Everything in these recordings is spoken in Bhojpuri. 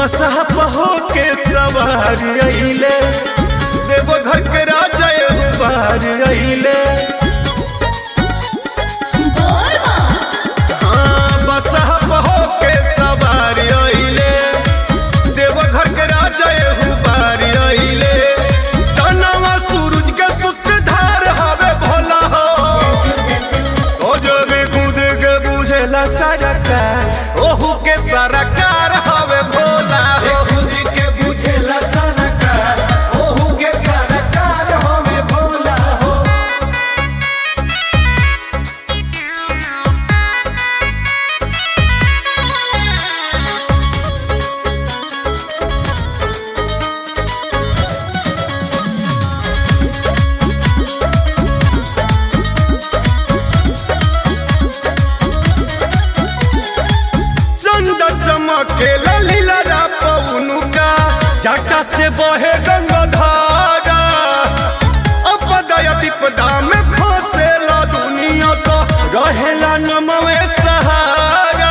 बसहा पहो के सवार अइले, देवो घर के राजा एहु बार अइले। बसहा पहो के सवार अइले, देवो घर के राजा एहु बार अइले। चनवा सूरज के सूत्रधार हवे भोला हो, ओ जो भी कूद के बुझेला सरकार, ओहू के सरकार हवे भोला हो। खुद के बुझेला सरकार, ओहू के सरकार हवे भोला हो। चंदा चमके लीला पौनु का, जाटा से बहे गंगाधारा। अपदा विपदा में फंसेला दुनिया तो रहेला नमवे सहारा।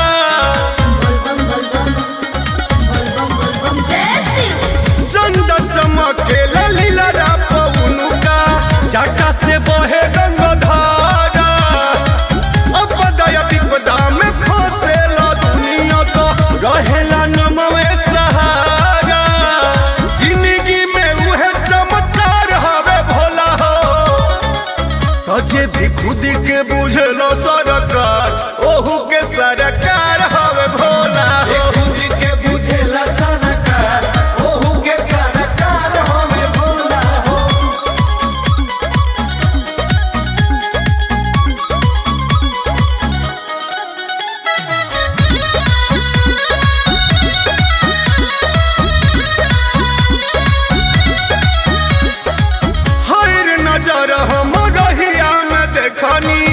चंदा चमके लीला पौनु का, जाटा से बहे गंगाधारा। अपदा विपदा में फंसेला दुनिया तो रहेला नमवे सहारा। जिंदगी में उहे चमत्कार हवे भोला हो, तो जे भी खुद के बुझलो सरकार, ओहू के सरकार हवे भोला हो। खुद के बुझेला सरकार, ओहू के सरकार हवे भोला हो। हर नजर हम रहिया में देखनी,